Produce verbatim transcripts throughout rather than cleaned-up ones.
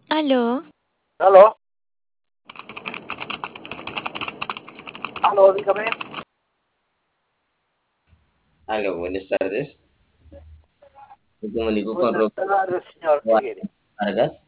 Aló, ¿Aló? ¿Aló? Dígame. Aló, buenas tardes. Me comunico con Buenas Roberto tardes, señor. ¿Qué quiere? Vargas.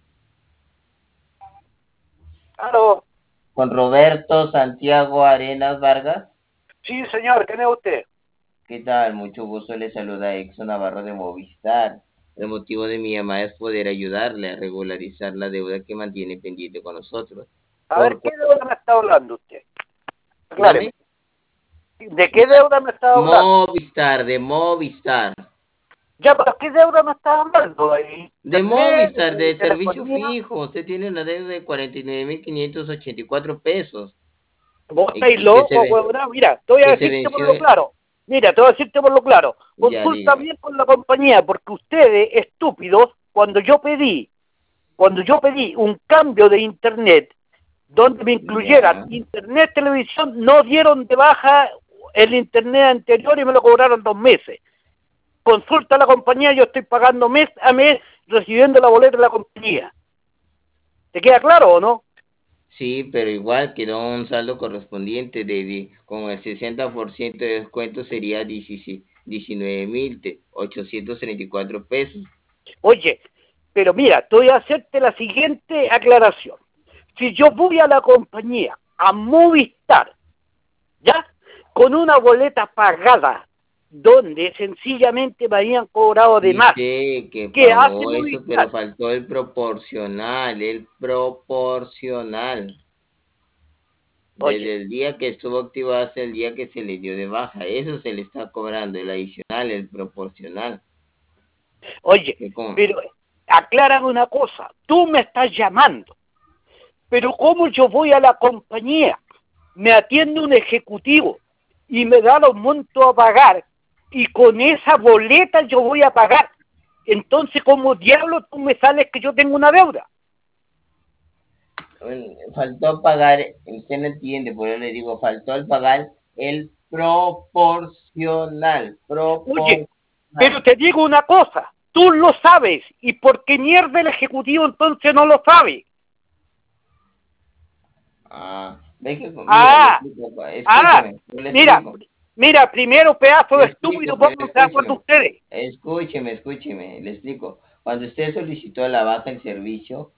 ¿Aló? Con Roberto Santiago Arenas Vargas. Sí, señor. ¿Quién es usted? ¿Qué tal? Mucho gusto. Le saluda Exxon Navarro de Movistar. El motivo de mi llamada es poder ayudarle a regularizar la deuda que mantiene pendiente con nosotros. A ver, Por ¿qué cuál, deuda me está hablando usted? dígame. Acláreme. ¿De qué deuda me está hablando? Movistar, de Movistar. Ya, pero ¿qué deuda me está hablando? ¿De De internet? Movistar, ¿De de servicio telefonía? fijo. Usted tiene una deuda de cuarenta y nueve mil quinientos ochenta y cuatro pesos. Vos Y, estáis y que se locos, ve, huevón. Mira, te voy a que se decirte por venció. lo claro. Mira, te voy a decirte por lo claro. Ya, Consulta dígame. bien con la compañía, porque ustedes, estúpidos, cuando yo pedí, cuando yo pedí un cambio de internet, donde me incluyeran Ya. internet, televisión, no dieron de baja el internet anterior y me lo cobraron dos meses. Consulta a la compañía, yo estoy pagando mes a mes recibiendo la boleta de la compañía. ¿Te queda claro o no? Sí, pero igual quedó un saldo correspondiente de, di- con el sesenta por ciento de descuento sería diecinueve mil ochocientos treinta y cuatro pesos. Oye, pero mira, te voy a hacerte la siguiente aclaración. Si yo voy a la compañía, a Movistar, ¿ya? Con una boleta pagada, donde sencillamente me habían cobrado de Sí más, sé que ¿qué hace pagó eso, pero Movistar? faltó el proporcional, el proporcional. Oye, Desde el día que estuvo activado hasta el día que se le dio de baja, eso se le está cobrando, el adicional, el proporcional. Oye, Que con- pero aclárame una cosa, tú me estás llamando, pero ¿cómo yo voy a la compañía? Me atiende un ejecutivo y me da los montos a pagar y con esa boleta yo voy a pagar. Entonces, ¿cómo diablo tú me sales que yo tengo una deuda? Bueno, faltó pagar, usted no entiende, por eso le digo, faltó el pagar el proporcional, Oye, proporcional. pero te digo una cosa, tú lo sabes y por qué mierda el ejecutivo entonces no lo sabe. Ah, ve que, mira, le Ah, explico, ah, escúcheme, yo le mira, explico, mira, primero pedazo le de explico, estúpido, pero pónganse de acuerdo escúcheme, ustedes. escúcheme, escúcheme, le explico. Cuando usted solicitó la baja del servicio,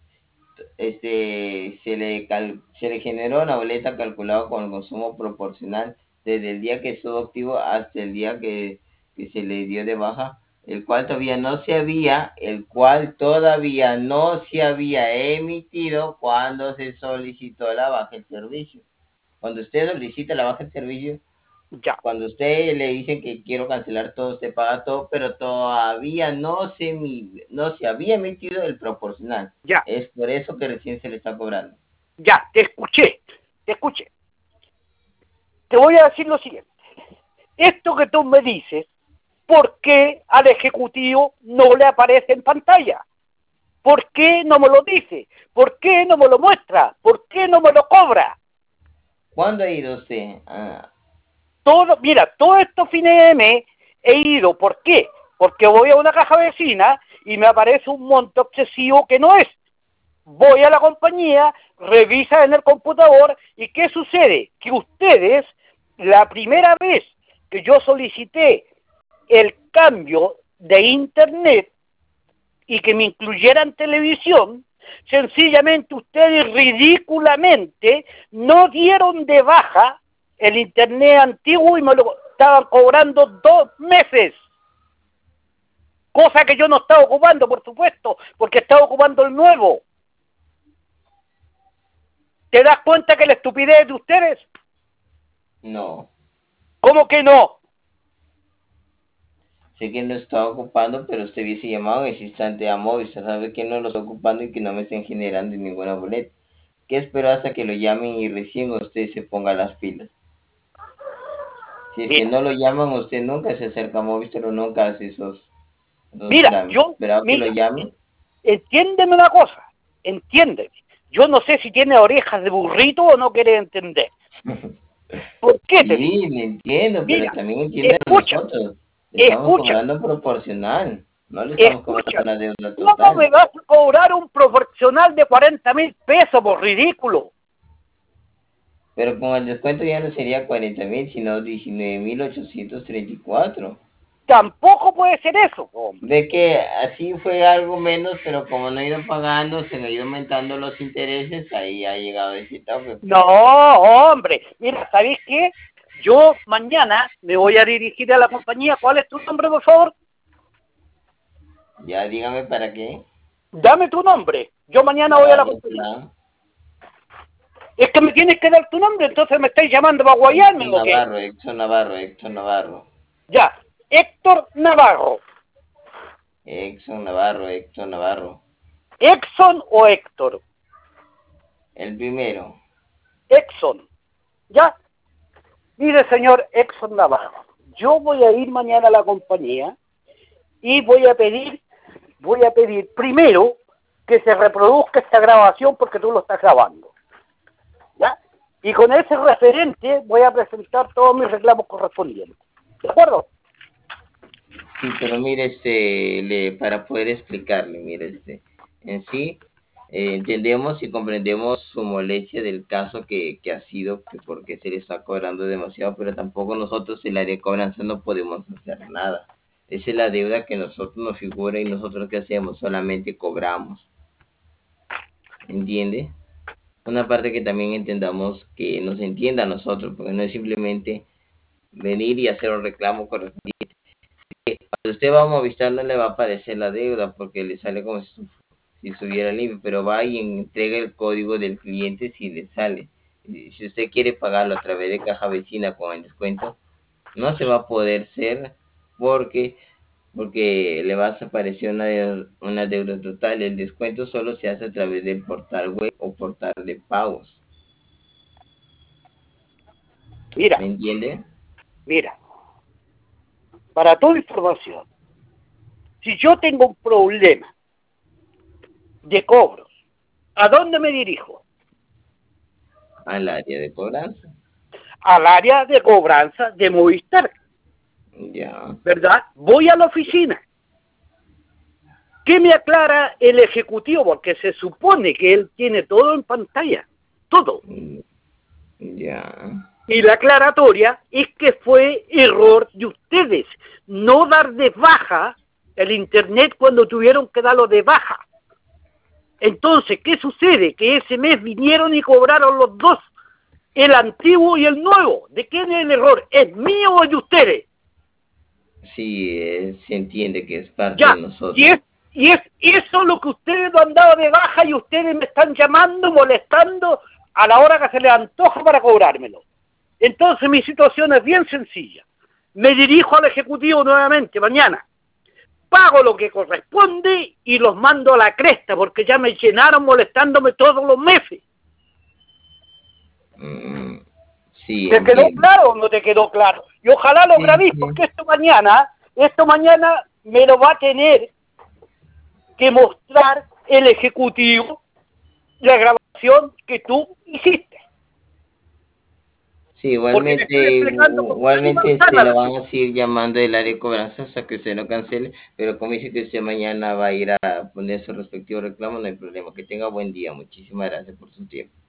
este, se le, cal- se le generó una boleta calculada con el consumo proporcional desde el día que estuvo activo hasta el día que, que se le dio de baja, el cual todavía no se había, el cual todavía no se había emitido cuando se solicitó la baja del servicio. Cuando usted solicita la baja del servicio, Ya, cuando usted le dice que quiero cancelar todo, usted paga todo, pero todavía no se, mi- no se había emitido el proporcional. ya, Es por eso que recién se le está cobrando. ya, te escuché, te escuché. Te voy a decir lo siguiente. Esto que tú me dices, ¿por qué al ejecutivo no le aparece en pantalla? ¿Por qué no me lo dice? ¿Por qué no me lo muestra? ¿Por qué no me lo cobra? ¿Cuándo ha ido usted? Ah, Todo, mira, todos estos fines de mes he ido. ¿Por qué? Porque voy a una caja vecina y me aparece un monto excesivo que no es. Voy a la compañía, revisa en el computador y ¿qué sucede? Que ustedes, la primera vez que yo solicité el cambio de internet y que me incluyeran televisión, sencillamente ustedes ridículamente no dieron de baja el internet antiguo y me lo estaban cobrando dos meses. Cosa que yo no estaba ocupando, por supuesto, porque estaba ocupando el nuevo. ¿Te das cuenta que la estupidez de ustedes? no. ¿Cómo que no? Sé que no está ocupando, pero usted hubiese llamado en ese instante a Movistar. Sabe que no lo está ocupando y que no me estén generando ninguna boleta. ¿Qué espero hasta que lo llamen y recién usted se ponga las pilas? Si es que Mira, no lo llaman, usted nunca se acerca a Movistar o nunca hace esos, esos mira, trámites. yo, Esperaba que lo mira, llamen. entiéndeme una cosa, entiéndeme. Yo no sé si tiene orejas de burrito o no quiere entender. ¿Por qué te digo? Sí, le entiendo, pero Mira, también entiende a escúchame, nosotros. Le estamos escúchame. cobrando proporcional. No le estamos cobrando Escucha, una deuda ¿cómo me total. vas a cobrar un proporcional de cuarenta mil pesos por ridículo? Pero con el descuento ya no sería cuarenta mil, sino diecinueve mil ochocientos treinta y cuatro. Tampoco puede ser eso, hombre. Ve que así fue algo menos, pero como no ha ido pagando, se le ha ido aumentando los intereses, ahí ha llegado ese tope, No, pues. hombre. Mira, ¿sabéis qué? Yo mañana me voy a dirigir a la compañía. ¿Cuál es tu nombre, por favor? Ya dígame para qué. Dame tu nombre. Yo mañana voy a la Navarro, compañía. plan. Es que me tienes que dar tu nombre, entonces me estáis llamando para guayarme Exxon o qué. Navarro, Exxon Navarro, Exxon Navarro. Ya, Héctor Navarro. Exxon Navarro, Exxon Navarro. ¿Exxon o Héctor? El primero. Exxon. Ya. Mire, señor Exxon Navarro, yo voy a ir mañana a la compañía y voy a pedir, voy a pedir primero que se reproduzca esta grabación porque tú lo estás grabando. ¿Ya? Y con ese referente voy a presentar todos mis reclamos correspondientes. ¿De acuerdo? Sí, pero mire, este, le, para poder explicarle, mire, este, en sí, eh, entendemos y comprendemos su molestia del caso que, que ha sido, que porque se le está cobrando demasiado, pero tampoco nosotros, el área de cobranza, no podemos hacer nada. Esa es la deuda que nosotros nos figura y nosotros qué hacemos, solamente cobramos, ¿entiende? Una parte que también entendamos que nos entienda a nosotros, porque no es simplemente venir y hacer un reclamo correspondiente. Cuando usted va a Movistar no le va a aparecer la deuda porque le sale como si, si estuviera limpio, pero va y entrega el código del cliente si le sale. Y si usted quiere pagarlo a través de caja vecina con el descuento, no se va a poder hacer porque porque le va a aparecer una, deuda, una deuda total. El descuento solo se hace a través del portal web o portal de pagos. Mira, ¿Me entiende? mira, para tu información, si yo tengo un problema de cobros, ¿a dónde me dirijo? Al área de cobranza. Al área de cobranza de Movistar, Ya. ¿verdad? Voy a la oficina. ¿Qué me aclara el ejecutivo? Porque se supone que él tiene todo en pantalla, todo. Ya. Y la aclaratoria es que fue error de ustedes, no dar de baja el Internet cuando tuvieron que darlo de baja. Entonces, ¿qué sucede? Que ese mes vinieron y cobraron los dos, el antiguo y el nuevo. ¿De quién es el error? ¿Es mío o es de ustedes? Sí, eh, se entiende que es parte de Ya, y nosotros. es, y es eso lo que ustedes lo han dado de baja y ustedes me están llamando, molestando a la hora que se les antoja para cobrármelo. Entonces mi situación es bien sencilla. Me dirijo al Ejecutivo nuevamente mañana, pago lo que corresponde y los mando a la cresta porque ya me llenaron molestándome todos los meses. Mm, sí, ¿Te quedó entiendo. claro o no te quedó claro? Y ojalá lo Sí, grabéis sí. porque esto mañana, esto mañana me lo va a tener que mostrar el Ejecutivo la grabación que tú hiciste. Sí, Porque le igualmente, estoy explicando con peras y igualmente este, manzanas la las van a cosas. seguir llamando del área de cobranza hasta que usted no cancele, pero como dice que usted mañana va a ir a poner su respectivo reclamo, no hay problema. Que tenga buen día. Muchísimas gracias por su tiempo.